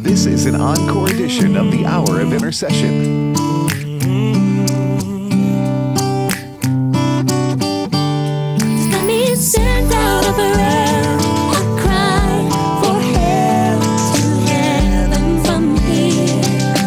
This is an encore edition of the Hour of Intercession. Let me send out a prayer, a cry for help to heaven from here.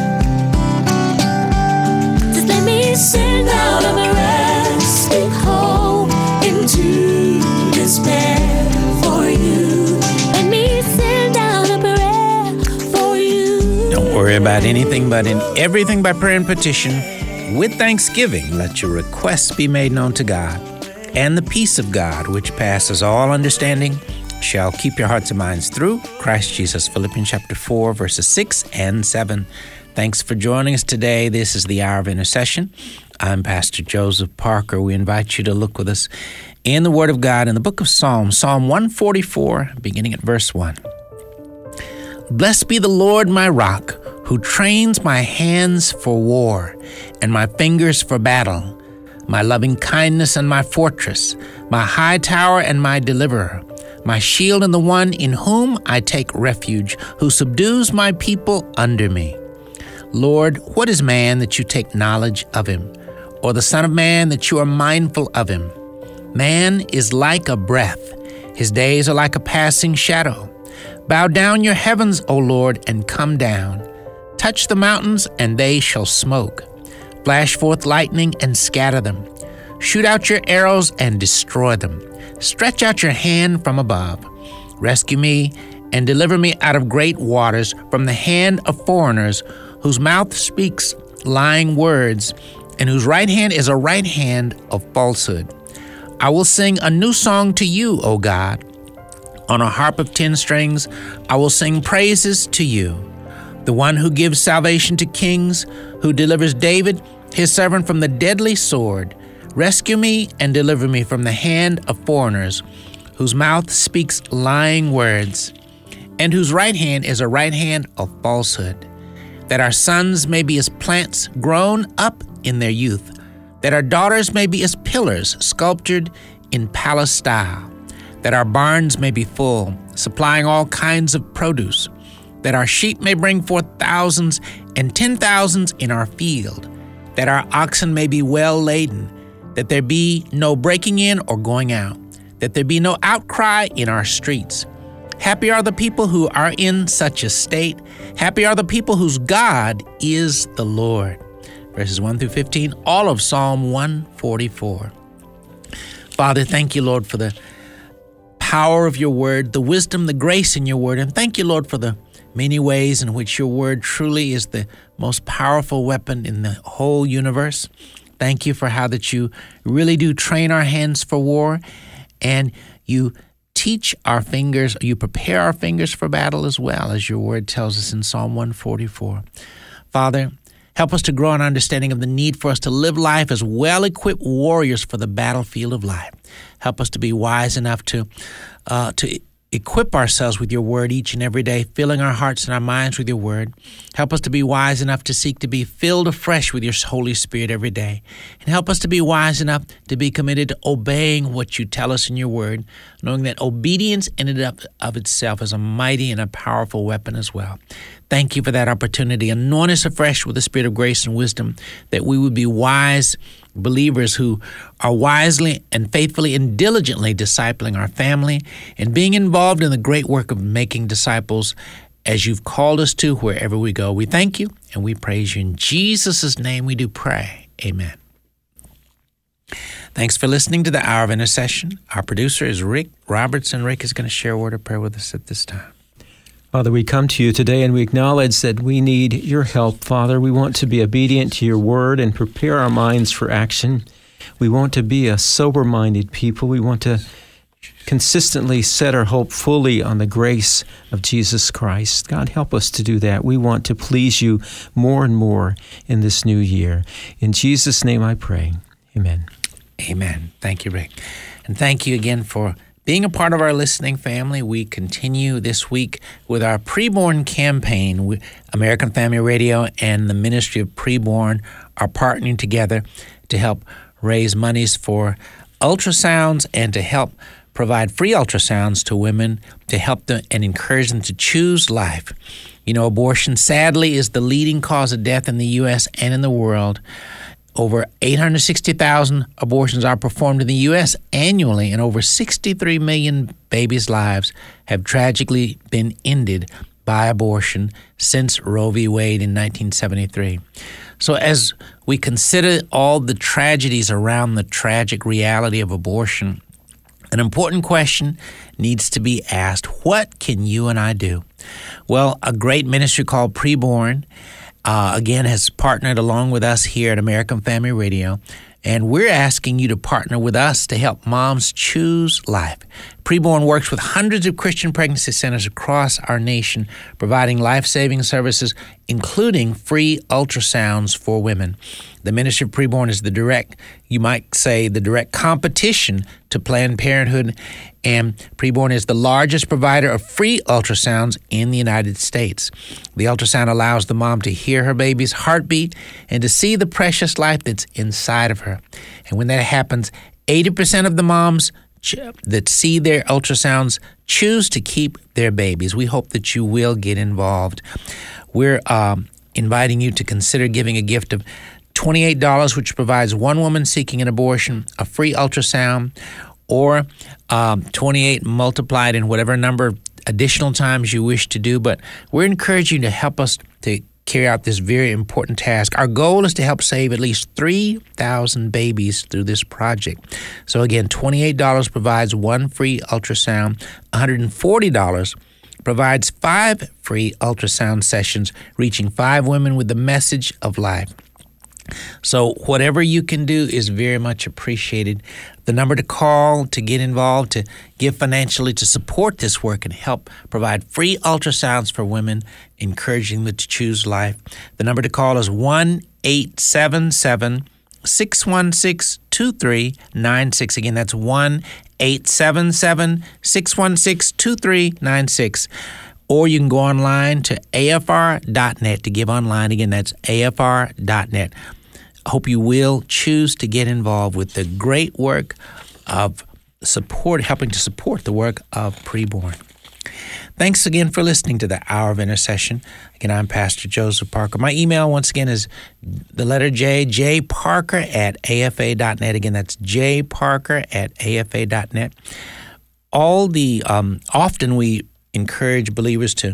Just let me send out a prayer, speak hope into despair for you. Let me send out a prayer for you. Don't worry about anything, but in everything by prayer and petition, with thanksgiving, let your requests be made known to God. And the peace of God, which passes all understanding, shall keep your hearts and minds through Christ Jesus. Philippians chapter 4, verses 6 and 7. Thanks for joining us today. This is the Hour of Intercession. I'm Pastor Joseph Parker. We invite you to look with us in the Word of God in the book of Psalms, Psalm 144, beginning at verse 1. Blessed be the Lord my rock, who trains my hands for war and my fingers for battle, my loving kindness and my fortress, my high tower and my deliverer, my shield and the one in whom I take refuge, who subdues my people under me. Lord, what is man that you take knowledge of him, or the son of man that you are mindful of him? Man is like a breath. His days are like a passing shadow. Bow down your heavens, O Lord, and come down. Touch the mountains, and they shall smoke. Flash forth lightning and scatter them. Shoot out your arrows and destroy them. Stretch out your hand from above. Rescue me and deliver me out of great waters, from the hand of foreigners, whose mouth speaks lying words, and whose right hand is a right hand of falsehood. I will sing a new song to you, O God. On a harp of 10 strings, I will sing praises to you. The one who gives salvation to kings, who delivers David, his servant, from the deadly sword. Rescue me and deliver me from the hand of foreigners, whose mouth speaks lying words, and whose right hand is a right hand of falsehood. That our sons may be as plants grown up in their youth, that our daughters may be as pillars sculptured in palace style, that our barns may be full, supplying all kinds of produce, that our sheep may bring forth thousands and 10,000s in our field, that our oxen may be well laden, that there be no breaking in or going out, that there be no outcry in our streets. Happy are the people who are in such a state. Happy are the people whose God is the Lord. Verses 1 through 15, all of Psalm 144. Father, thank you, Lord, for the power of your word, the wisdom, the grace in your word, and thank you, Lord, for the many ways in which your word truly is the most powerful weapon in the whole universe. Thank you for how that you really do train our hands for war, and you teach our fingers, you prepare our fingers for battle as well, as your word tells us in Psalm 144. Father, help us to grow an understanding of the need for us to live life as well-equipped warriors for the battlefield of life. Help us to be wise enough to equip ourselves with your word each and every day, filling our hearts and our minds with your word. Help us to be wise enough to seek to be filled afresh with your Holy Spirit every day. And help us to be wise enough to be committed to obeying what you tell us in your word, knowing that obedience in and of itself is a mighty and a powerful weapon as well. Thank you for that opportunity. Anoint us afresh with the spirit of grace and wisdom, that we would be wise believers who are wisely and faithfully and diligently discipling our family and being involved in the great work of making disciples as you've called us to wherever we go. We thank you and we praise you. In Jesus' name we do pray. Amen. Thanks for listening to the Hour of Intercession. Our producer is Rick Robertson. Rick is going to share a word of prayer with us at this time. Father, we come to you today and we acknowledge that we need your help, Father. We want to be obedient to your word and prepare our minds for action. We want to be a sober-minded people. We want to consistently set our hope fully on the grace of Jesus Christ. God, help us to do that. We want to please you more and more in this new year. In Jesus' name I pray. Amen. Amen. Thank you, Rick. And thank you again for being a part of our listening family. We continue this week with our preborn campaign. American Family Radio and the Ministry of Preborn are partnering together to help raise monies for ultrasounds and to help provide free ultrasounds to women to help them and encourage them to choose life. You know, abortion, sadly, is the leading cause of death in the U.S. and in the world. Over 860,000 abortions are performed in the U.S. annually, and over 63 million babies' lives have tragically been ended by abortion since Roe v. Wade in 1973. So as we consider all the tragedies around the tragic reality of abortion, an important question needs to be asked: what can you and I do? Well, a great ministry called Preborn, again, has partnered along with us here at American Family Radio, and we're asking you to partner with us to help moms choose life. Preborn works with hundreds of Christian pregnancy centers across our nation, providing life-saving services, including free ultrasounds for women. The ministry of Preborn is the direct competition to Planned Parenthood, and Preborn is the largest provider of free ultrasounds in the United States. The ultrasound allows the mom to hear her baby's heartbeat and to see the precious life that's inside of her. And when that happens, 80% of the moms that see their ultrasounds choose to keep their babies. We hope that you will get involved. We're inviting you to consider giving a gift of $28, which provides one woman seeking an abortion a free ultrasound, or 28 multiplied in whatever number of additional times you wish to do. But we're encouraging you to help us to carry out this very important task. Our goal is to help save at least 3,000 babies through this project. So again, $28 provides one free ultrasound. $140 provides 5 free ultrasound sessions, reaching 5 women with the message of life. So whatever you can do is very much appreciated. The number to call to get involved, to give financially to support this work and help provide free ultrasounds for women, encouraging them to choose life. The number to call is 1-877-616-2396. Again, that's 1-877-616-2396. Or you can go online to afr.net to give online. Again, that's afr.net. I hope you will choose to get involved with the great work of helping to support the work of Preborn. Thanks again for listening to the Hour of Intercession. Again, I'm Pastor Joseph Parker. My email, once again, is the letter J, jparker@afa.net. Again, that's jparker@afa.net. Often we encourage believers to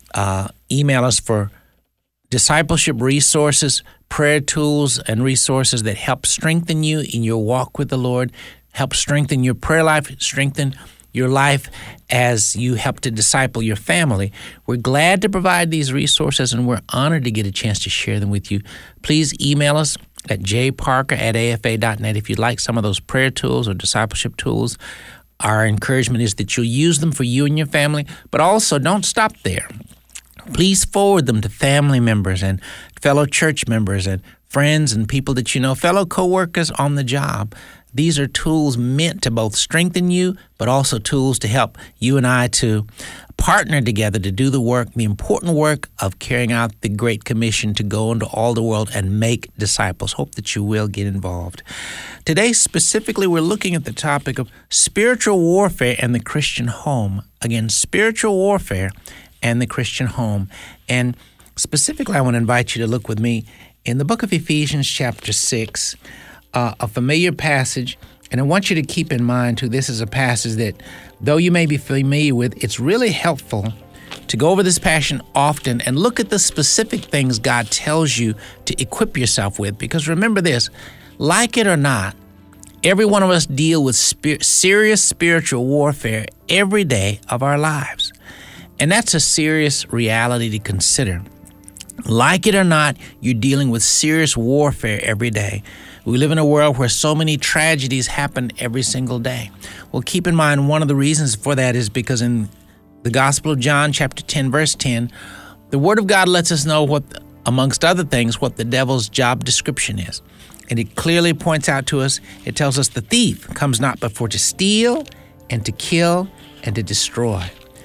email us for discipleship resources, prayer tools, and resources that help strengthen you in your walk with the Lord, help strengthen your prayer life, strengthen your life as you help to disciple your family. We're glad to provide these resources, and we're honored to get a chance to share them with you. Please email us at jparker@afa.net if you'd like some of those prayer tools or discipleship tools. Our encouragement is that you'll use them for you and your family, but also don't stop there. Please forward them to family members and fellow church members and friends and people that you know, fellow co-workers on the job. These are tools meant to both strengthen you, but also tools to help you and I to partner together to do the work, the important work of carrying out the Great Commission to go into all the world and make disciples. Hope that you will get involved. Today, specifically, we're looking at the topic of spiritual warfare and the Christian home. Again, spiritual warfare and the Christian home. And specifically, I want to invite you to look with me in the book of Ephesians chapter 6, a familiar passage. And I want you to keep in mind, too, this is a passage that, though you may be familiar with, it's really helpful to go over this passage often and look at the specific things God tells you to equip yourself with. Because remember this, like it or not, every one of us deal with serious spiritual warfare every day of our lives. And that's a serious reality to consider. Like it or not, you're dealing with serious warfare every day. We live in a world where so many tragedies happen every single day. Well, keep in mind, one of the reasons for that is because in the Gospel of John, chapter 10, verse 10, the Word of God lets us know amongst other things, what the devil's job description is. And it clearly points out to us, it tells us the thief comes not but for to steal and to kill and to destroy.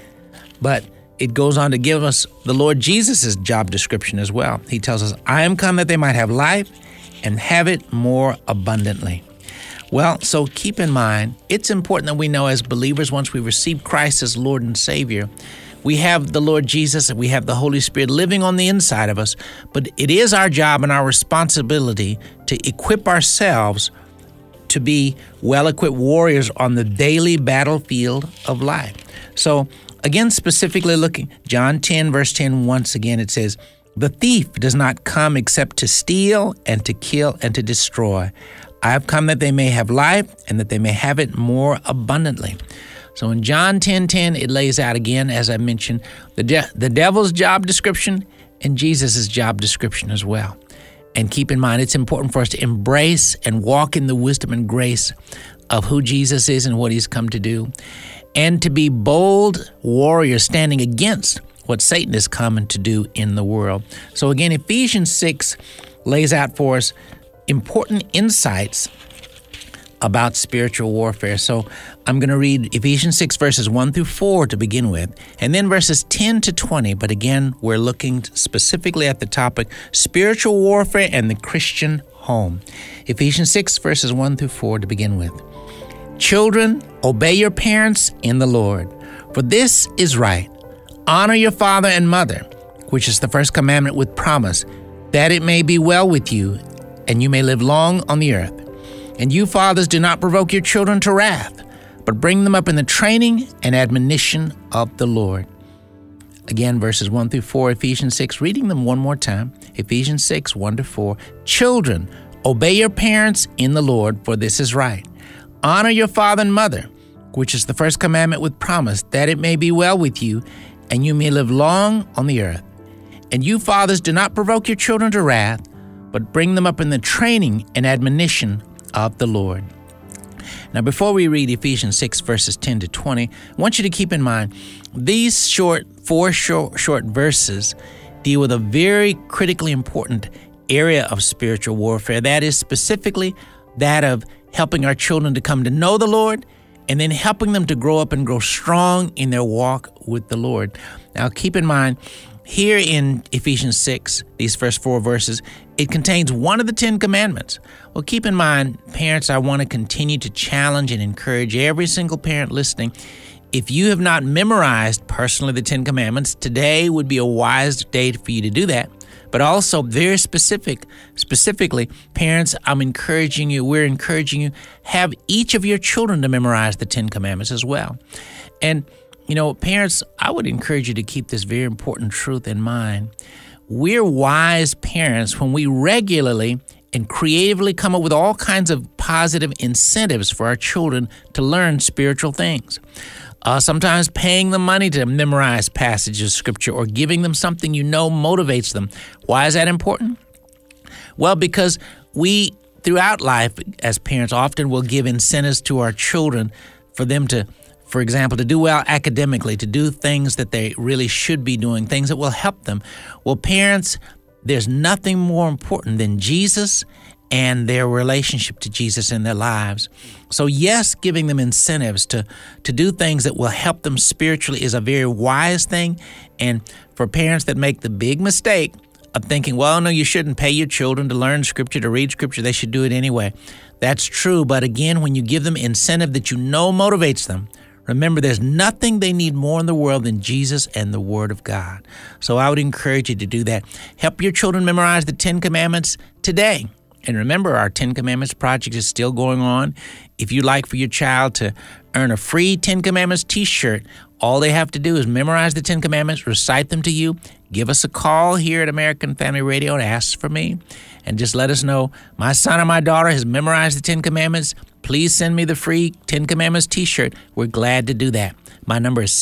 But it goes on to give us the Lord Jesus' job description as well. He tells us, I am come that they might have life and have it more abundantly. Well, so keep in mind, it's important that we know as believers, once we receive Christ as Lord and Savior, we have the Lord Jesus and we have the Holy Spirit living on the inside of us, but it is our job and our responsibility to equip ourselves to be well-equipped warriors on the daily battlefield of life. So, again, specifically looking, John 10, verse 10, once again, it says, "The thief does not come except to steal and to kill and to destroy. I have come that they may have life and that they may have it more abundantly." So in John 10:10, it lays out again, as I mentioned, the devil's job description and Jesus' job description as well. And keep in mind, it's important for us to embrace and walk in the wisdom and grace of who Jesus is and what he's come to do, and to be bold warriors standing against what Satan is coming to do in the world. So again, Ephesians 6 lays out for us important insights about spiritual warfare. So I'm going to read Ephesians 6 verses 1 through 4 to begin with, and then verses 10 to 20. But again, we're looking specifically at the topic spiritual warfare and the Christian home. Ephesians 6 verses 1 through 4 to begin with. "Children, obey your parents in the Lord, for this is right. Honor your father and mother, which is the first commandment with promise, that it may be well with you and you may live long on the earth. And you fathers, do not provoke your children to wrath, but bring them up in the training and admonition of the Lord." Again, verses 1 through 4, Ephesians 6, reading them one more time. Ephesians 6, 1 to 4. "Children, obey your parents in the Lord, for this is right. Honor your father and mother, which is the first commandment with promise, that it may be well with you and you may live long on the earth. And you fathers, do not provoke your children to wrath, but bring them up in the training and admonition of the Lord." Now, before we read Ephesians 6, verses 10 to 20, I want you to keep in mind, these four short verses deal with a very critically important area of spiritual warfare. That is specifically that of helping our children to come to know the Lord, and then helping them to grow up and grow strong in their walk with the Lord. Now, keep in mind, here in Ephesians 6, these first 4 verses, it contains one of the 10 commandments. Well, keep in mind, parents, I want to continue to challenge and encourage every single parent listening. If you have not memorized personally the 10 commandments, today would be a wise day for you to do that. But also very specifically, parents, we're encouraging you, have each of your children to memorize the 10 commandments as well. And parents, I would encourage you to keep this very important truth in mind. We're wise parents when we regularly and creatively come up with all kinds of positive incentives for our children to learn spiritual things. Sometimes paying them money to memorize passages of Scripture or giving them something motivates them. Why is that important? Well, because we, throughout life, as parents, often will give incentives to our children for them to, for example, to do well academically, to do things that they really should be doing, things that will help them. Well, parents, there's nothing more important than Jesus and their relationship to Jesus in their lives. So yes, giving them incentives to do things that will help them spiritually is a very wise thing. And for parents that make the big mistake of thinking, well, no, you shouldn't pay your children to learn Scripture, to read Scripture, they should do it anyway. That's true, but again, when you give them incentive that motivates them, remember, there's nothing they need more in the world than Jesus and the Word of God. So I would encourage you to do that. Help your children memorize the 10 Commandments today. And remember, our 10 Commandments project is still going on. If you'd like for your child to earn a free 10 Commandments t-shirt, all they have to do is memorize the 10 Commandments, recite them to you, give us a call here at American Family Radio and ask for me, and just let us know, my son or my daughter has memorized the 10 Commandments. Please send me the free 10 Commandments t-shirt. We're glad to do that. My number is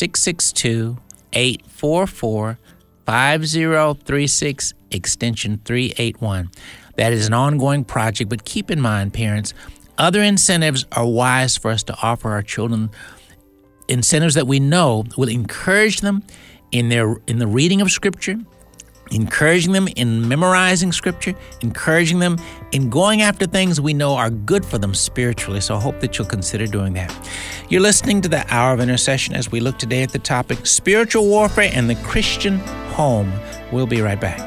662-844-5036, extension 381. That is an ongoing project, but keep in mind, parents, other incentives are wise for us to offer our children, incentives that we know will encourage them in the reading of Scripture, encouraging them in memorizing Scripture, encouraging them in going after things we know are good for them spiritually. So I hope that you'll consider doing that. You're listening to the Hour of Intercession as we look today at the topic, spiritual warfare and the Christian home. We'll be right back.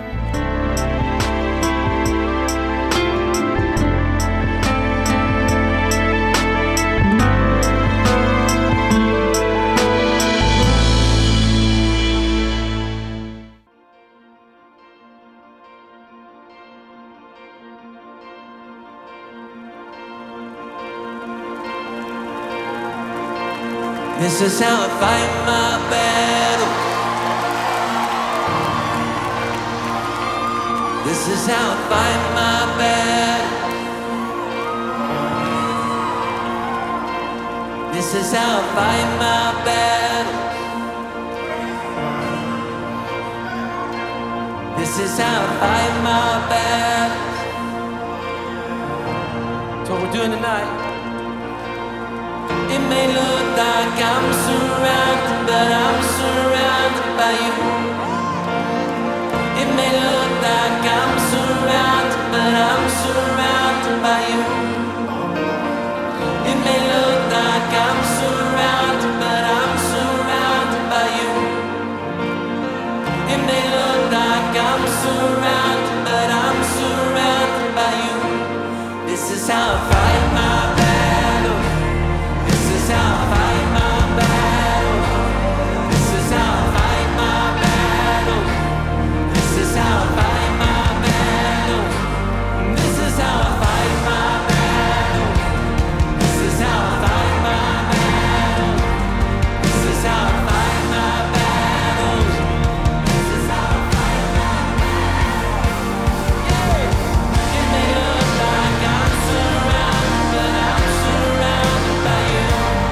This is how I fight my battle. This is how I fight my battle. This is how I fight my battle. This is how I fight my battle. That's what we're doing tonight. It may look like I'm surrounded, but I'm surrounded by you. It may look like I'm surrounded, but I'm surrounded by you. It may look like I'm surrounded, but I'm surrounded by you. It may look like I'm surrounded, but I'm surrounded by you. This is how I fight my battle. This is how I fight my battle. This is how I fight my battle. This is how I fight my battle. This is how I fight my battle. This is how I fight my battle. This is how I fight my battle. This is how I fight my battle. Yeah. It may look like I'm surrounded, but I'm surrounded by you.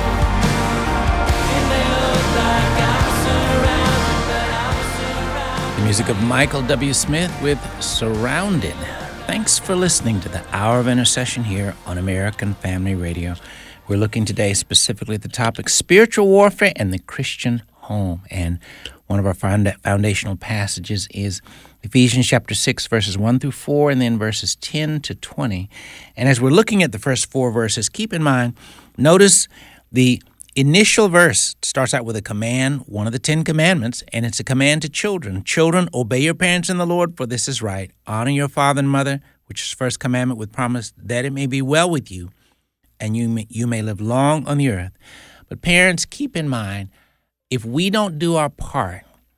It may look like I'm surrounded, but I'm surrounded. The music of Michael W. Smith with Surrounded. Thanks for listening to the Hour of Intercession here on American Family Radio. We're looking today specifically at the topic spiritual warfare and the Christian home. And one of our foundational passages is Ephesians chapter 6, verses 1 through 4, and then verses 10 to 20. And as we're looking at the first 4 verses, keep in mind, notice the initial verse starts out with a command, one of the 10 commandments, and it's a command to children. Children, obey your parents in the Lord, for this is right. Honor your father and mother, which is first commandment with promise, that it may be well with you, and you may live long on the earth. But parents, keep in mind, if we don't do our part,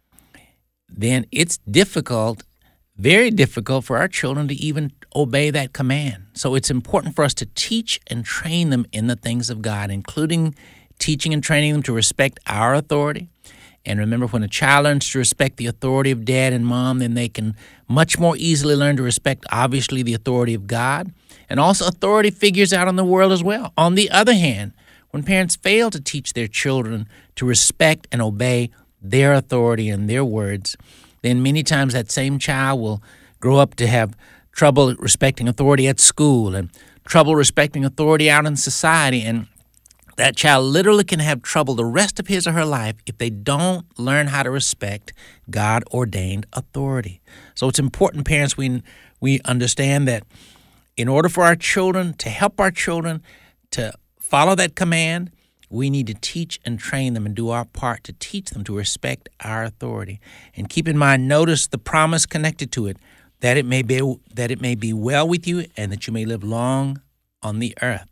then it's difficult, very difficult for our children to even obey that command. So it's important for us to teach and train them in the things of God, including teaching and training them to respect our authority. And remember, when a child learns to respect the authority of dad and mom, then they can much more easily learn to respect, obviously, the authority of God, and also authority figures out in the world as well. On the other hand, when parents fail to teach their children to respect and obey their authority and their words, then many times that same child will grow up to have trouble respecting authority at school and trouble respecting authority out in society. And that child literally can have trouble the rest of his or her life if they don't learn how to respect God-ordained authority. So it's important, parents, we understand that in order for our children, to help our children to follow that command, we need to teach and train them and do our part to teach them to respect our authority. And keep in mind, notice the promise connected to it, that it may be well with you and that you may live long on the earth.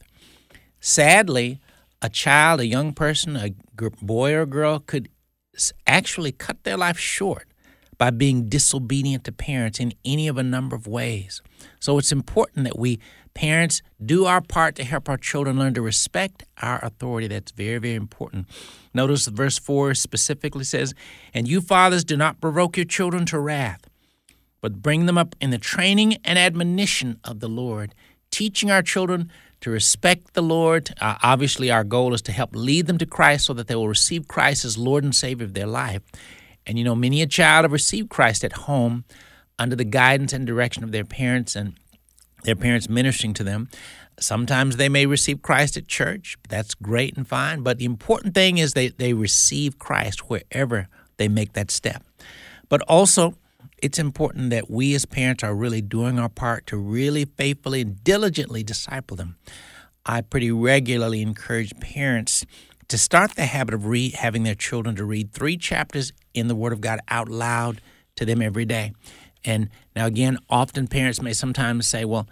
Sadly, a child, a young person, a boy or girl could actually cut their life short by being disobedient to parents in any of a number of ways. So it's important that we parents do our part to help our children learn to respect our authority. That's very, very important. Notice verse 4 specifically says, "And you fathers, do not provoke your children to wrath, but bring them up in the training and admonition of the Lord," teaching our children to respect the Lord. Obviously, our goal is to help lead them to Christ so that they will receive Christ as Lord and Savior of their life. And you know, many a child have received Christ at home under the guidance and direction of their parents and their parents ministering to them. Sometimes they may receive Christ at church. That's great and fine. But the important thing is they receive Christ wherever they make that step. But also, it's important that we as parents are really doing our part to really faithfully and diligently disciple them. I pretty regularly encourage parents to start the habit of having their children to read 3 chapters in the Word of God out loud to them every day. And now again, often parents may sometimes say, well,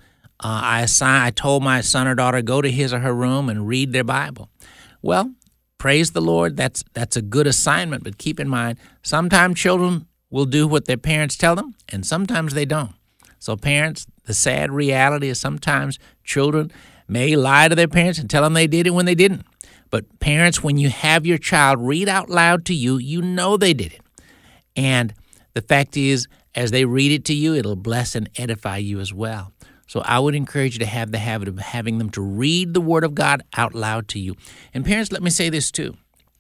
I told my son or daughter go to his or her room and read their Bible. Well, praise the Lord, that's a good assignment, but keep in mind, sometimes children will do what their parents tell them, and sometimes they don't. So parents, the sad reality is sometimes children may lie to their parents and tell them they did it when they didn't. But parents, when you have your child read out loud to you, you know they did it. And the fact is, as they read it to you, it'll bless and edify you as well. So I would encourage you to have the habit of having them to read the Word of God out loud to you. And parents, let me say this too.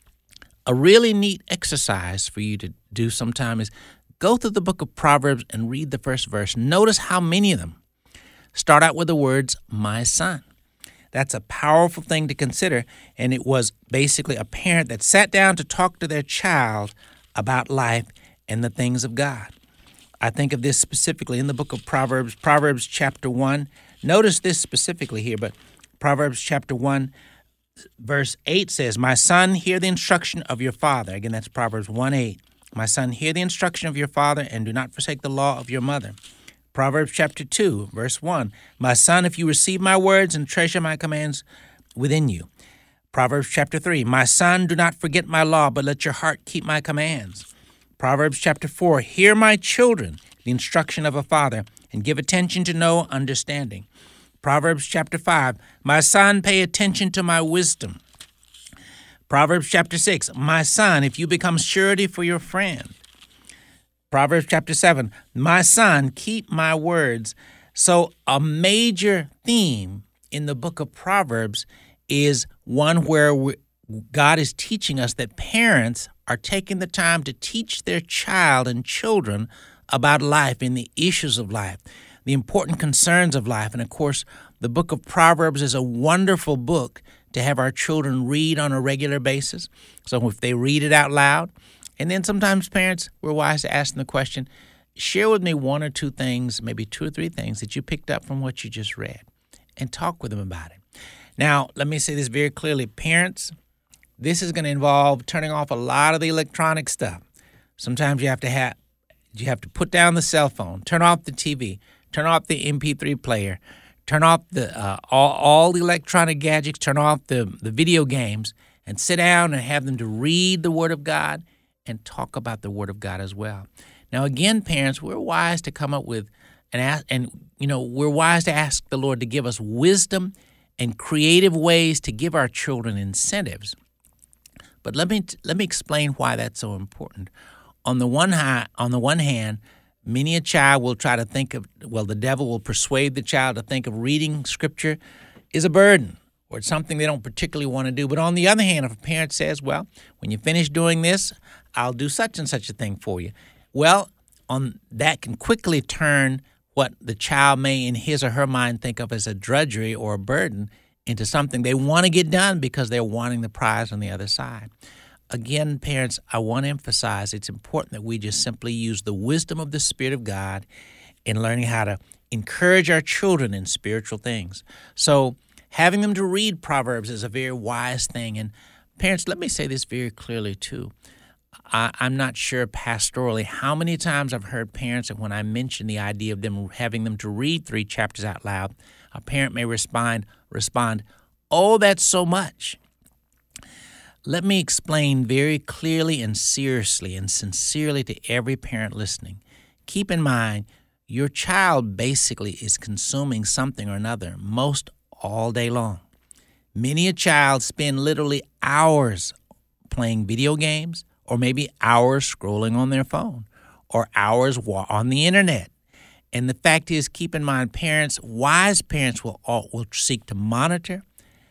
A really neat exercise for you to do sometime is go through the book of Proverbs and read the first verse. Notice how many of them start out with the words, my son. That's a powerful thing to consider. And it was basically a parent that sat down to talk to their child about life and the things of God. I think of this specifically in the book of Proverbs, Proverbs chapter 1. Notice this specifically here, but Proverbs chapter 1, verse 8 says, my son, hear the instruction of your father. Again, that's Proverbs 1:8. My son, hear the instruction of your father and do not forsake the law of your mother. Proverbs chapter 2, verse 1. My son, if you receive my words and treasure my commands within you. Proverbs chapter 3. My son, do not forget my law, but let your heart keep my commands. Proverbs chapter 4, hear my children, the instruction of a father, and give attention to know understanding. Proverbs chapter 5, my son, pay attention to my wisdom. Proverbs chapter 6, my son, if you become surety for your friend. Proverbs chapter 7, my son, keep my words. So a major theme in the book of Proverbs is one where God is teaching us that parents are taking the time to teach their child and children about life and the issues of life, the important concerns of life. And of course, the book of Proverbs is a wonderful book to have our children read on a regular basis. So if they read it out loud, and then sometimes parents, we're wise to ask them the question, share with me one or two things, maybe two or three things that you picked up from what you just read, and talk with them about it. Now, let me say this very clearly. Parents, this is going to involve turning off a lot of the electronic stuff. Sometimes you have to put down the cell phone, turn off the TV, turn off the MP3 player, turn off the all the electronic gadgets, turn off the video games, and sit down and have them to read the Word of God and talk about the Word of God as well. Now, again, parents, we're wise to come up with we're wise to ask the Lord to give us wisdom and creative ways to give our children incentives. But let me explain why that's so important. On the one hand, many a child will try to think of, the devil will persuade the child to think of reading Scripture is a burden or it's something they don't particularly want to do. But on the other hand, if a parent says, well, when you finish doing this, I'll do such and such a thing for you. Well, that can quickly turn what the child may in his or her mind think of as a drudgery or a burden into something they want to get done because they're wanting the prize on the other side. Again, parents, I want to emphasize it's important that we just simply use the wisdom of the Spirit of God in learning how to encourage our children in spiritual things. So having them to read Proverbs is a very wise thing. And parents, let me say this very clearly too. I'm not sure pastorally how many times I've heard parents that when I mention the idea of them having them to read 3 chapters out loud, a parent may respond, oh, that's so much. Let me explain very clearly and seriously and sincerely to every parent listening. Keep in mind, your child basically is consuming something or another most all day long. Many a child spend literally hours playing video games, or maybe hours scrolling on their phone, or hours on the internet. And the fact is, keep in mind, wise parents will seek to monitor,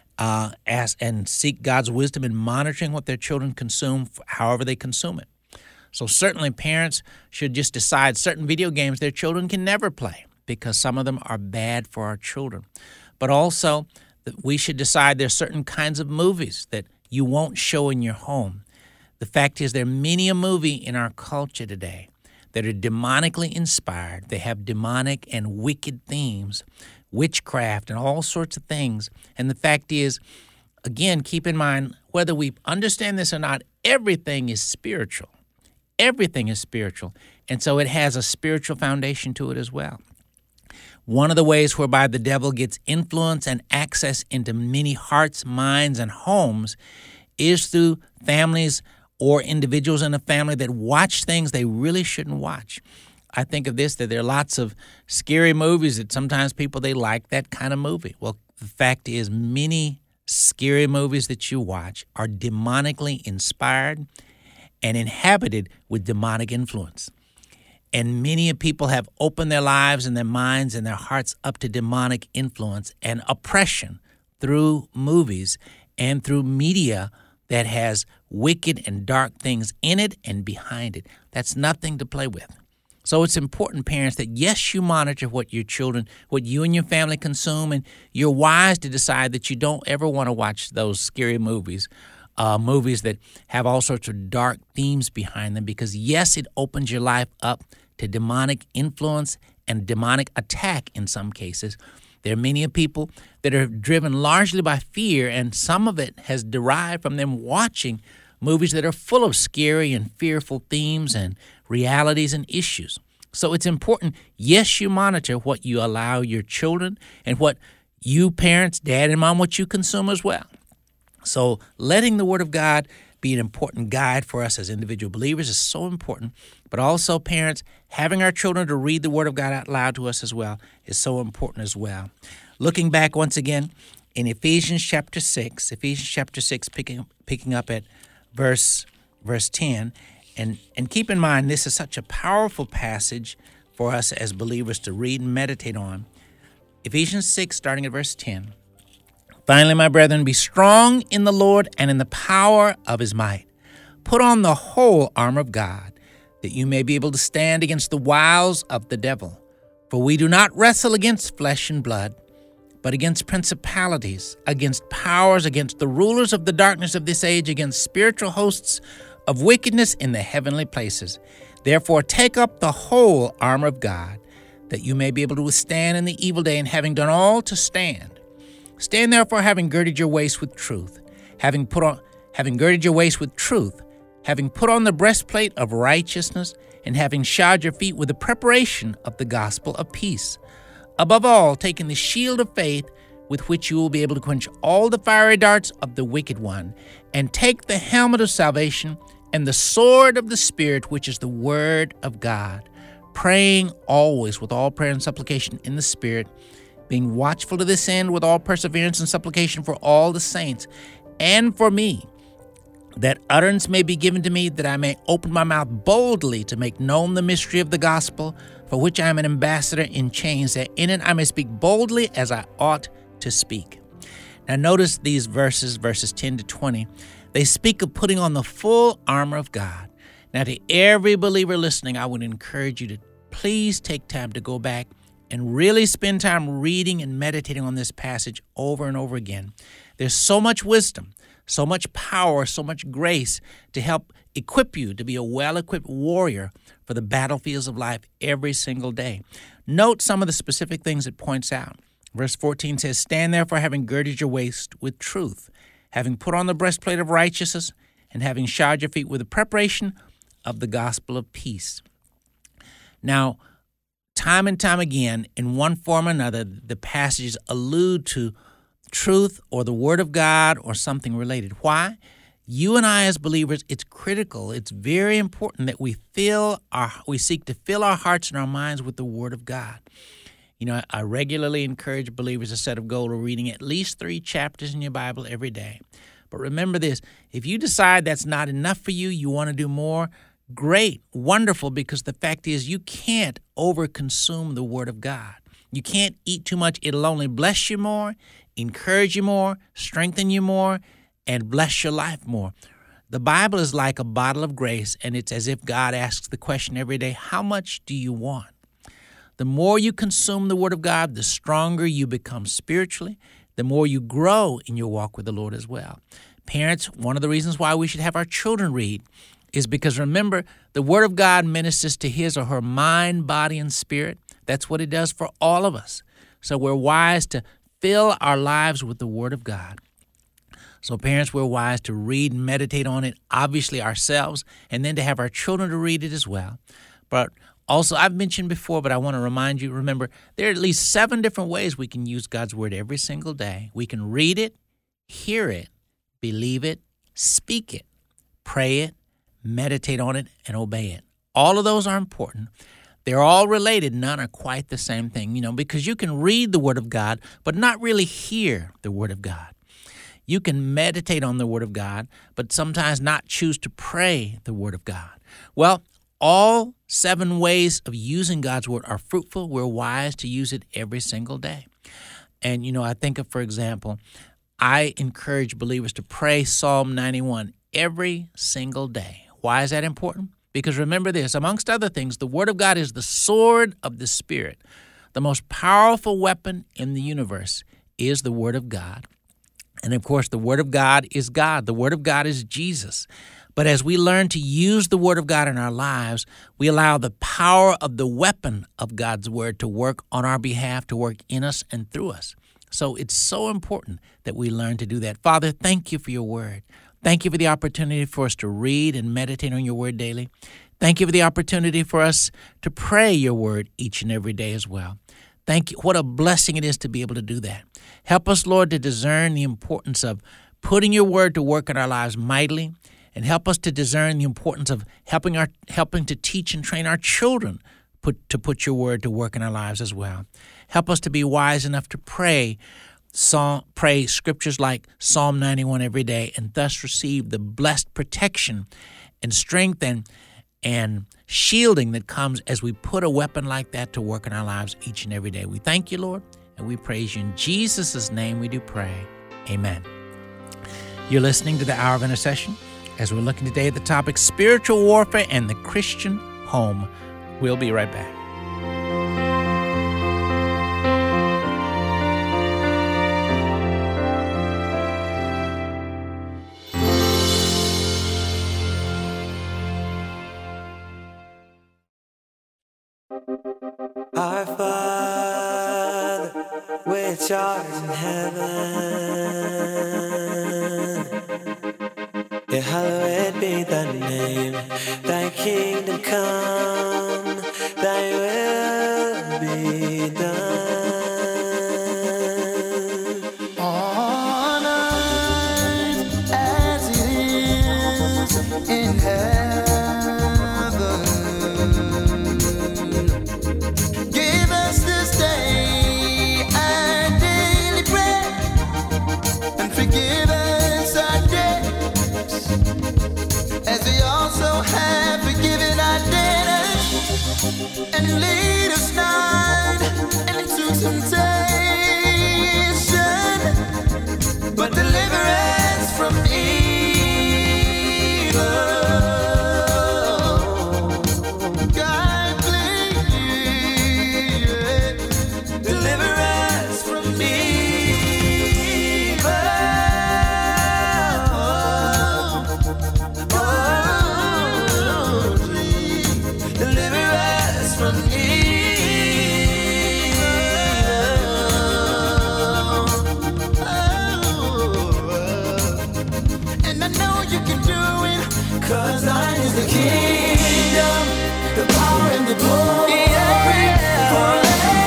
and seek God's wisdom in monitoring what their children consume, however they consume it. So certainly parents should just decide certain video games their children can never play because some of them are bad for our children. But also that we should decide there's certain kinds of movies that you won't show in your home. The fact is there are many a movie in our culture today that are demonically inspired. They have demonic and wicked themes, witchcraft and all sorts of things. And the fact is, again, keep in mind, whether we understand this or not, everything is spiritual. Everything is spiritual. And so it has a spiritual foundation to it as well. One of the ways whereby the devil gets influence and access into many hearts, minds, and homes is through families or individuals in a family that watch things they really shouldn't watch. I think of this, that there are lots of scary movies that sometimes people, they like that kind of movie. Well, the fact is many scary movies that you watch are demonically inspired and inhabited with demonic influence. And many people have opened their lives and their minds and their hearts up to demonic influence and oppression through movies and through media that has wicked and dark things in it and behind it. That's nothing to play with. So it's important, parents, that yes, you monitor what your children, what you and your family consume, and you're wise to decide that you don't ever want to watch those scary movies, movies that have all sorts of dark themes behind them, because yes, it opens your life up to demonic influence and demonic attack in some cases. There are many people that are driven largely by fear, and some of it has derived from them watching movies that are full of scary and fearful themes and realities and issues. So it's important, yes, you monitor what you allow your children and what you parents, dad and mom, what you consume as well. So letting the Word of God be an important guide for us as individual believers is so important, but also parents, having our children to read the Word of God out loud to us as well is so important as well. Looking back once again in Ephesians chapter 6, picking up at verse 10, and keep in mind this is such a powerful passage for us as believers to read and meditate on. Ephesians 6, starting at verse 10. Finally, my brethren, be strong in the Lord and in the power of his might. Put on the whole armor of God, that you may be able to stand against the wiles of the devil. For we do not wrestle against flesh and blood, but against principalities, against powers, against the rulers of the darkness of this age, against spiritual hosts of wickedness in the heavenly places. Therefore, take up the whole armor of God, that you may be able to withstand in the evil day, and having done all to stand. Stand therefore, having girded your waist with truth, having put on the breastplate of righteousness, and having shod your feet with the preparation of the gospel of peace. Above all, taking the shield of faith, with which you will be able to quench all the fiery darts of the wicked one, and take the helmet of salvation and the sword of the Spirit, which is the word of God, praying always with all prayer and supplication in the Spirit, being watchful to this end with all perseverance and supplication for all the saints, and for me, that utterance may be given to me, that I may open my mouth boldly to make known the mystery of the gospel, for which I am an ambassador in chains, that in it I may speak boldly as I ought to speak. Now notice these verses 10 to 20. They speak of putting on the full armor of God. Now to every believer listening, I would encourage you to please take time to go back and really spend time reading and meditating on this passage over and over again. There's so much wisdom, so much power, so much grace to help equip you to be a well-equipped warrior for the battlefields of life every single day. Note some of the specific things it points out. Verse 14 says, stand therefore, having girded your waist with truth, having put on the breastplate of righteousness, and having shod your feet with the preparation of the gospel of peace. Now, time and time again, in one form or another, the passages allude to truth or the Word of God or something related. Why? You and I as believers, it's critical, it's very important that we seek to fill our hearts and our minds with the Word of God. You know, I regularly encourage believers to set a goal of reading at least 3 chapters in your Bible every day. But remember this, if you decide that's not enough for you, you want to do more, great, wonderful, because the fact is you can't overconsume the Word of God. You can't eat too much. It'll only bless you more, encourage you more, strengthen you more, and bless your life more. The Bible is like a bottle of grace, and it's as if God asks the question every day, how much do you want? The more you consume the Word of God, the stronger you become spiritually, the more you grow in your walk with the Lord as well. Parents, one of the reasons why we should have our children read is because, remember, the Word of God ministers to his or her mind, body, and spirit. That's what it does for all of us. So we're wise to fill our lives with the Word of God. So parents, we're wise to read and meditate on it, obviously ourselves, and then to have our children to read it as well. But also, I've mentioned before, but I want to remind you, remember, there are at least 7 different ways we can use God's Word every single day. We can read it, hear it, believe it, speak it, pray it, meditate on it, and obey it. All of those are important. They're all related. None are quite the same thing, because you can read the Word of God, but not really hear the Word of God. You can meditate on the Word of God, but sometimes not choose to pray the Word of God. Well, all 7 ways of using God's Word are fruitful. We're wise to use it every single day. And, I think of, for example, I encourage believers to pray Psalm 91 every single day. Why is that important? Because remember this, amongst other things, the Word of God is the sword of the Spirit. The most powerful weapon in the universe is the Word of God. And of course, the Word of God is God. The Word of God is Jesus. But as we learn to use the Word of God in our lives, we allow the power of the weapon of God's Word to work on our behalf, to work in us and through us. So it's so important that we learn to do that. Father, thank you for your Word. Thank you for the opportunity for us to read and meditate on your Word daily. Thank you for the opportunity for us to pray your Word each and every day as well. Thank you. What a blessing it is to be able to do that. Help us, Lord, to discern the importance of putting your Word to work in our lives mightily, and help us to discern the importance of helping to teach and train our children to put your Word to work in our lives as well. Help us to be wise enough to pray scriptures like Psalm 91 every day, and thus receive the blessed protection and strength and shielding that comes as we put a weapon like that to work in our lives each and every day. We thank you, Lord, and we praise you. In Jesus' name we do pray. Amen. You're listening to the Hour of Intercession as we're looking today at the topic spiritual warfare and the Christian home. We'll be right back. Our Father, which art in heaven, hallowed be thy name. Thy kingdom come, thy will be done. On earth as it is in heaven. And lead us not into temptation, but deliver us from evil. God, please, deliver us from evil. Please, deliver us from evil. And I know you can do it, 'cause thine is the kingdom, the power and the glory forever.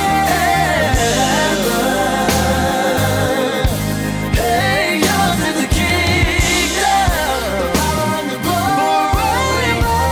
Hey, yours is the kingdom, the power and the glory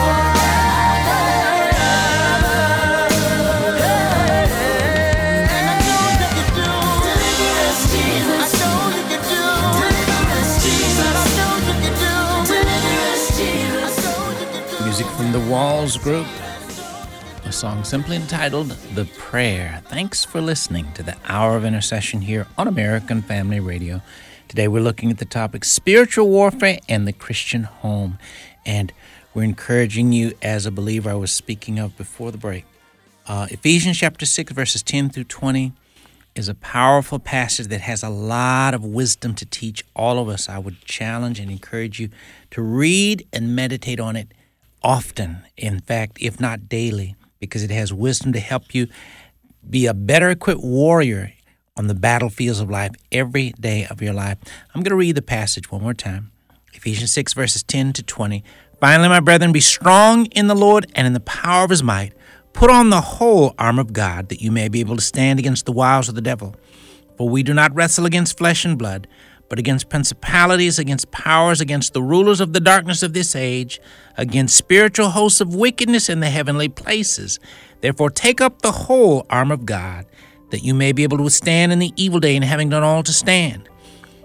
Music from the Walls Group, a song simply entitled The Prayer. Thanks for listening to the Hour of Intercession here on American Family Radio. Today we're looking at the topic spiritual warfare and the Christian home. And we're encouraging you as a believer. I was speaking of before the break. Ephesians chapter 6, verses 10 through 20 is a powerful passage that has a lot of wisdom to teach all of us. I would challenge and encourage you to read and meditate on it often, in fact, if not daily, because it has wisdom to help you be a better equipped warrior on the battlefields of life every day of your life. I'm going to read the passage one more time. Ephesians 6, verses 10 to 20. Finally, my brethren, be strong in the Lord and in the power of his might. Put on the whole armor of God, that you may be able to stand against the wiles of the devil. For we do not wrestle against flesh and blood, but against principalities, against powers, against the rulers of the darkness of this age, against spiritual hosts of wickedness in the heavenly places. Therefore take up the whole armor of God, that you may be able to withstand in the evil day, and having done all to stand.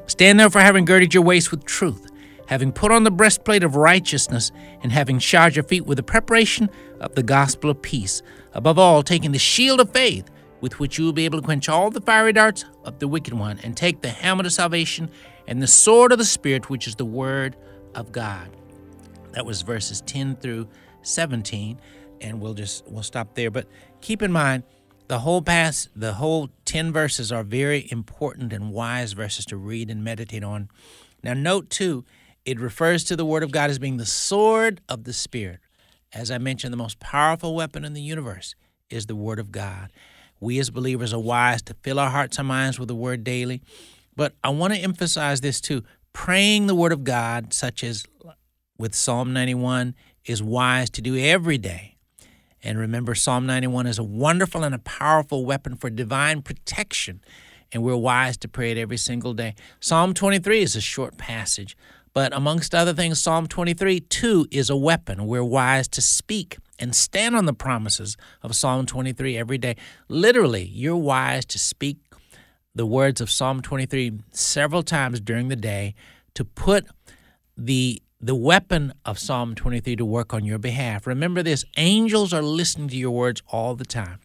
Stand therefore, having girded your waist with truth, having put on the breastplate of righteousness, and having shod your feet with the preparation of the gospel of peace. Above all, taking the shield of faith, with which you will be able to quench all the fiery darts of the wicked one, and take the helmet of salvation and the sword of the Spirit, which is the word of God. That was verses 10 through 17, and we'll stop there. But keep in mind, the whole 10 verses are very important and wise verses to read and meditate on. Now, note too, it refers to the Word of God as being the sword of the Spirit. As I mentioned, the most powerful weapon in the universe is the Word of God. We as believers are wise to fill our hearts and minds with the Word daily. But I want to emphasize this too. Praying the Word of God, such as with Psalm 91, is wise to do every day. And remember, Psalm 91 is a wonderful and a powerful weapon for divine protection, and we're wise to pray it every single day. Psalm 23 is a short passage, but amongst other things, Psalm 23, too, is a weapon. We're wise to speak and stand on the promises of Psalm 23 every day. Literally, you're wise to speak the words of Psalm 23 several times during the day to put the weapon of Psalm 23 to work on your behalf. Remember this, angels are listening to your words all the time.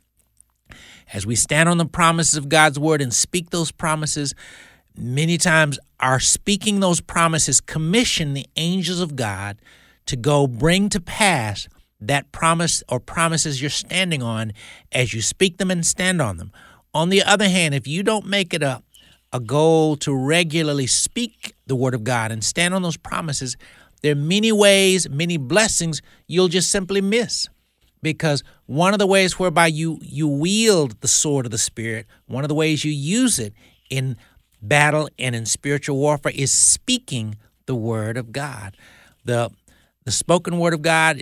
As we stand on the promises of God's word and speak those promises, many times our speaking those promises commission the angels of God to go bring to pass that promise or promises you're standing on as you speak them and stand on them. On the other hand, if you don't make it a goal to regularly speak the word of God and stand on those promises, there are many ways, many blessings you'll just simply miss. Because one of the ways whereby you wield the sword of the Spirit, one of the ways you use it in battle and in spiritual warfare is speaking the word of God. The spoken word of God,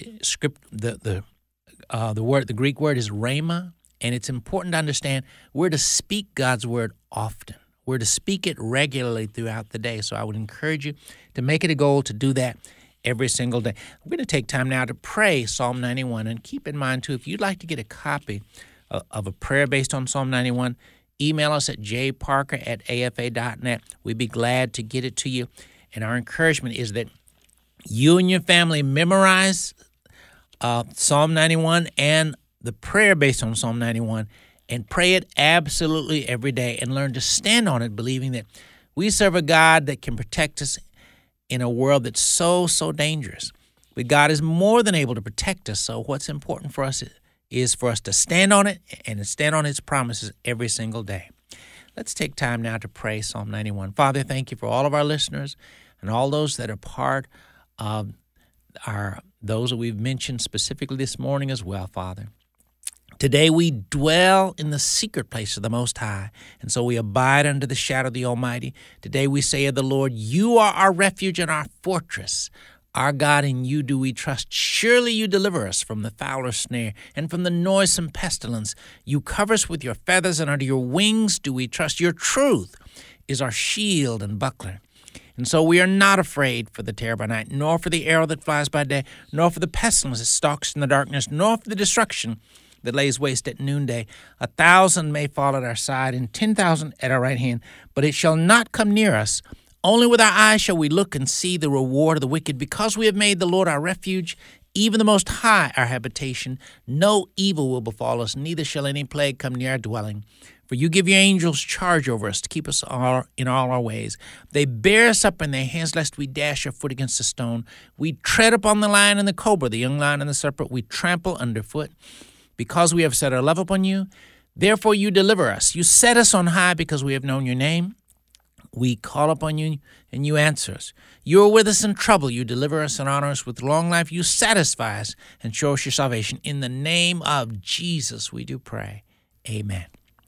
the Greek word is rhema, and it's important to understand we're to speak God's word often. We're to speak it regularly throughout the day. So I would encourage you to make it a goal to do that every single day. We're going to take time now to pray Psalm 91. And keep in mind, too, if you'd like to get a copy of a prayer based on Psalm 91, email us at jparker@afa.net. We'd be glad to get it to you. And our encouragement is that you and your family memorize Psalm 91 and the prayer based on Psalm 91 and pray it absolutely every day and learn to stand on it, believing that we serve a God that can protect us in a world that's so dangerous. But God is more than able to protect us, so what's important for us is for us to stand on it and stand on His promises every single day. Let's take time now to pray Psalm 91. Father, thank you for all of our listeners and all those that are part of those that we've mentioned specifically this morning as well, Father. Today we dwell in the secret place of the Most High, and so we abide under the shadow of the Almighty. Today we say of the Lord, you are our refuge and our fortress. Our God, in you do we trust. Surely you deliver us from the fowler's snare and from the noisome pestilence. You cover us with your feathers, and under your wings do we trust. Your truth is our shield and buckler. And so we are not afraid for the terror by night, nor for the arrow that flies by day, nor for the pestilence that stalks in the darkness, nor for the destruction that lays waste at noonday. 1,000 may fall at our side and 10,000 at our right hand, but it shall not come near us. Only with our eyes shall we look and see the reward of the wicked. Because we have made the Lord our refuge, even the Most High our habitation, no evil will befall us, neither shall any plague come near our dwelling. For you give your angels charge over us to keep us in all our ways. They bear us up in their hands, lest we dash our foot against a stone. We tread upon the lion and the cobra, the young lion and the serpent, we trample underfoot. Because we have set our love upon you, therefore you deliver us. You set us on high because we have known your name. We call upon you, and you answer us. You are with us in trouble. You deliver us and honor us with long life. You satisfy us and show us your salvation. In the name of Jesus, we do pray. Amen.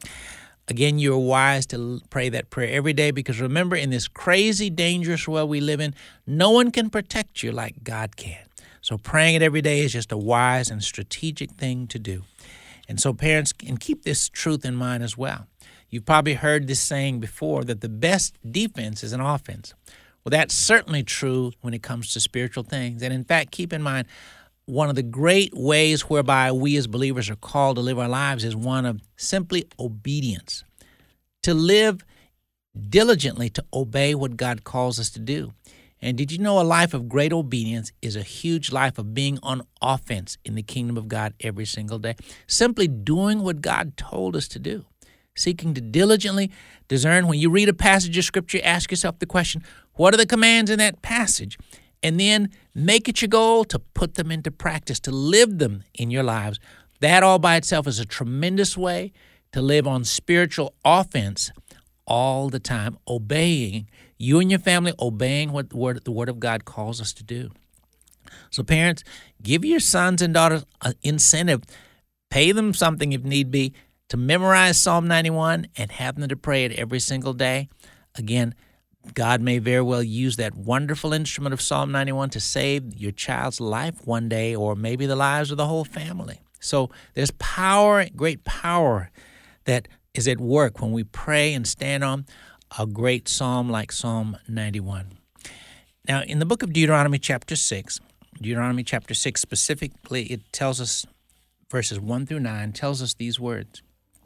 Again, you are wise to pray that prayer every day because remember, in this crazy, dangerous world we live in, no one can protect you like God can. So praying it every day is just a wise and strategic thing to do. And so parents can keep this truth in mind as well. You've probably heard this saying before that the best defense is an offense. Well, that's certainly true when it comes to spiritual things. And in fact, keep in mind, one of the great ways whereby we as believers are called to live our lives is one of simply obedience. To live diligently to obey what God calls us to do. And did you know a life of great obedience is a huge life of being on offense in the kingdom of God every single day? Simply doing what God told us to do. Seeking to diligently discern. When you read a passage of Scripture, ask yourself the question, what are the commands in that passage? And then make it your goal to put them into practice, to live them in your lives. That all by itself is a tremendous way to live on spiritual offense all the time, obeying, you and your family obeying what the Word of God calls us to do. So parents, give your sons and daughters an incentive. Pay them something if need be to memorize Psalm 91 and have them to pray it every single day. Again, God may very well use that wonderful instrument of Psalm 91 to save your child's life one day, or maybe the lives of the whole family. So there's power, great power that is at work when we pray and stand on a great psalm like Psalm 91. Now, in the book of Deuteronomy chapter 6 specifically, it tells us, verses 1 through 9, tells us these words.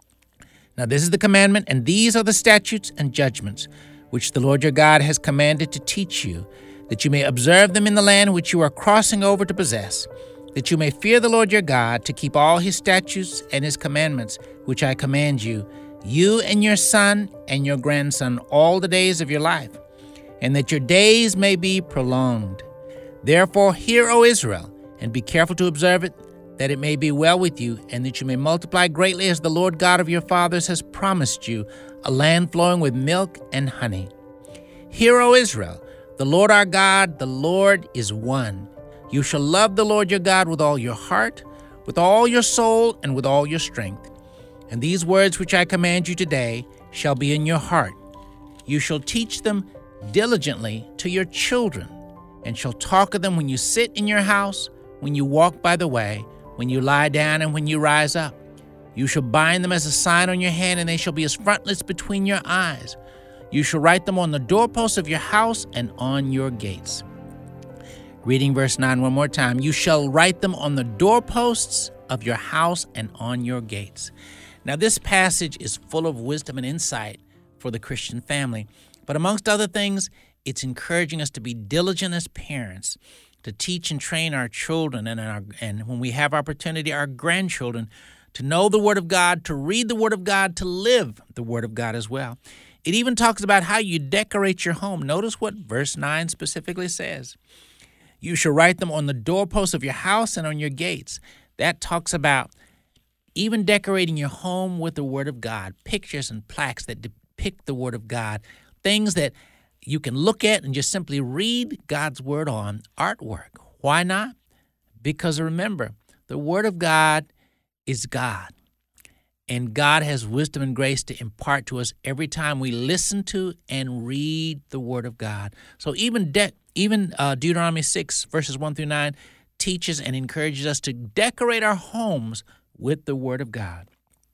Now this is the commandment, and these are the statutes and judgments which the Lord your God has commanded to teach you, that you may observe them in the land which you are crossing over to possess, that you may fear the Lord your God, to keep all his statutes and his commandments, which I command you, you and your son and your grandson, all the days of your life, and that your days may be prolonged. Therefore hear, O Israel, and be careful to observe it, that it may be well with you, and that you may multiply greatly as the Lord God of your fathers has promised you, a land flowing with milk and honey. Hear, O Israel, the Lord our God, the Lord is one. You shall love the Lord your God with all your heart, with all your soul, and with all your strength. And these words which I command you today shall be in your heart. You shall teach them diligently to your children, and shall talk of them when you sit in your house, when you walk by the way, when you lie down, and when you rise up. You shall bind them as a sign on your hand, and they shall be as frontlets between your eyes. You shall write them on the doorposts of your house and on your gates. Reading verse 9 one more time. You shall write them on the doorposts of your house and on your gates. Now, this passage is full of wisdom and insight for the Christian family. But amongst other things, it's encouraging us to be diligent as parents, to teach and train our children and when we have opportunity, our grandchildren, to know the Word of God, to read the Word of God, to live the Word of God as well. It even talks about how you decorate your home. Notice what verse 9 specifically says. You shall write them on the doorposts of your house and on your gates. That talks about even decorating your home with the Word of God, pictures and plaques that depict the Word of God, things that you can look at and just simply read God's Word on, artwork. Why not? Because remember, the Word of God is God. And God has wisdom and grace to impart to us every time we listen to and read the Word of God. So even Deuteronomy 6, verses 1 through 9, teaches and encourages us to decorate our homes with the Word of God.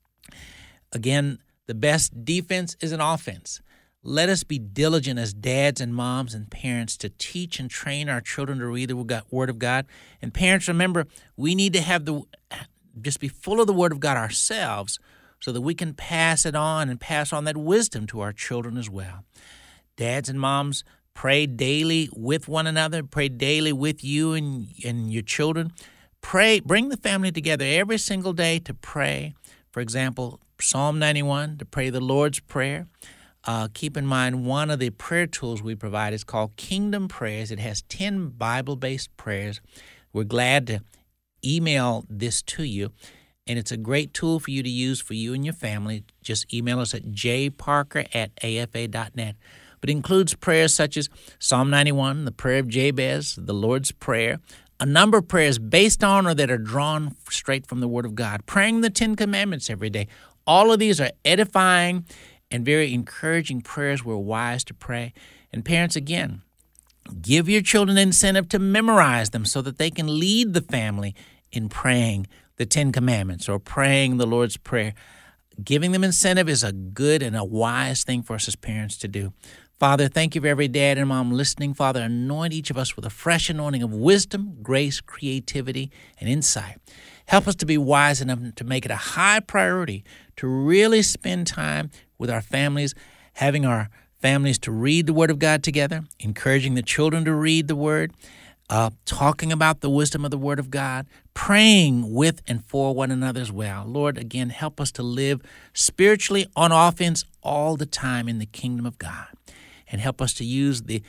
Again, the best defense is an offense. Let us be diligent as dads and moms and parents to teach and train our children to read the Word of God. And parents, remember, we need to just be full of the Word of God ourselves so that we can pass it on and pass on that wisdom to our children as well. Dads and moms, pray daily with one another. Pray daily with you and your children. Pray, bring the family together every single day to pray. For example, Psalm 91, to pray the Lord's Prayer. Keep in mind, one of the prayer tools we provide is called Kingdom Prayers. It has 10 Bible-based prayers. We're glad to email this to you, and it's a great tool for you to use for you and your family. Just email us at jparker@afa.net. But it includes prayers such as Psalm 91, the prayer of Jabez, the Lord's Prayer, a number of prayers based on or that are drawn straight from the Word of God, praying the 10 Commandments every day. All of these are edifying and very encouraging prayers we're wise to pray. And parents, again, give your children an incentive to memorize them so that they can lead the family in praying the 10 Commandments or praying the Lord's Prayer. Giving them incentive is a good and a wise thing for us as parents to do. Father, thank you for every dad and mom listening. Father, anoint each of us with a fresh anointing of wisdom, grace, creativity, and insight. Help us to be wise enough to make it a high priority to really spend time with our families having our families to read the Word of God together, encouraging the children to read the Word, talking about the wisdom of the Word of God, praying with and for one another as well. Lord, again, help us to live spiritually on offense all the time in the kingdom of God, and help us to use the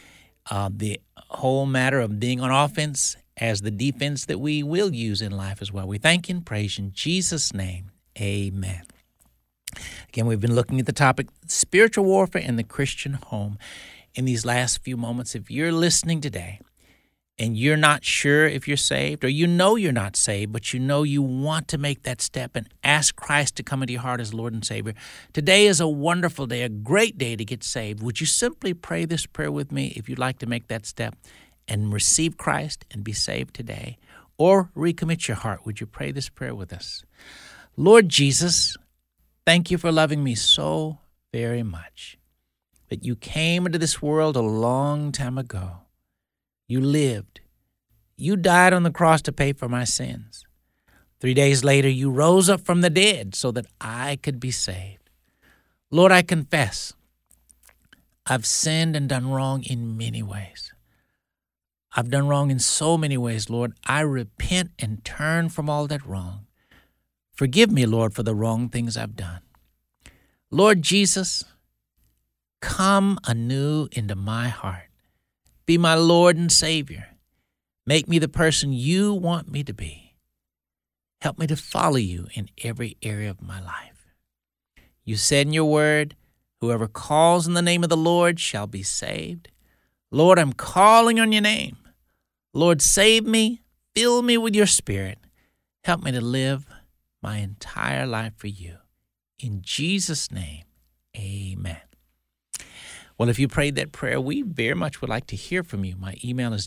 whole matter of being on offense as the defense that we will use in life as well. We thank you and praise you in Jesus' name. Amen. Again, we've been looking at the topic, spiritual warfare in the Christian home. In these last few moments, if you're listening today and you're not sure if you're saved, or you know you're not saved, but you know you want to make that step and ask Christ to come into your heart as Lord and Savior, today is a wonderful day, a great day to get saved. Would you simply pray this prayer with me if you'd like to make that step and receive Christ and be saved today? Or recommit your heart. Would you pray this prayer with us? Lord Jesus, thank you for loving me so very much, that you came into this world a long time ago. You lived. You died on the cross to pay for my sins. 3 days later, you rose up from the dead so that I could be saved. Lord, I confess I've sinned and done wrong in many ways. I've done wrong in so many ways, Lord. I repent and turn from all that wrong. Forgive me, Lord, for the wrong things I've done. Lord Jesus, come anew into my heart. Be my Lord and Savior. Make me the person you want me to be. Help me to follow you in every area of my life. You said in your word, whoever calls in the name of the Lord shall be saved. Lord, I'm calling on your name. Lord, save me. Fill me with your Spirit. Help me to live my entire life for you. In Jesus' name, amen. Well, if you prayed that prayer, we very much would like to hear from you. My email is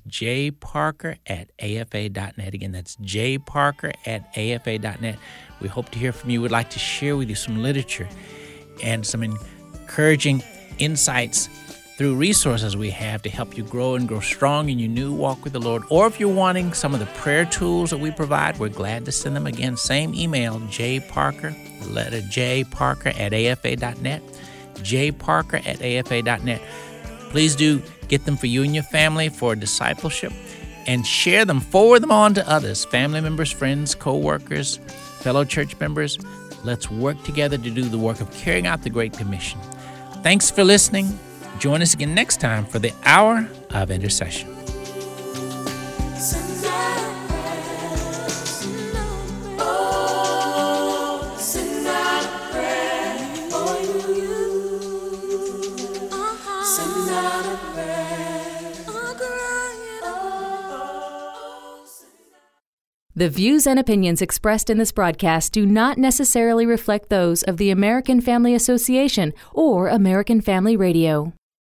jparker@afa.net. Again, that's jparker@afa.net. We hope to hear from you. We'd like to share with you some literature and some encouraging insights through resources we have to help you grow and grow strong in your new walk with the Lord. Or if you're wanting some of the prayer tools that we provide, we're glad to send them. Again, same email, jparker@afa.net. jparker@afa.net. Please do get them for you and your family for discipleship, and share them, forward them on to others, family members, friends, co-workers, fellow church members. Let's work together to do the work of carrying out the Great Commission. Thanks for listening. Join us again next time for the Hour of Intercession. The views and opinions expressed in this broadcast do not necessarily reflect those of the American Family Association or American Family Radio.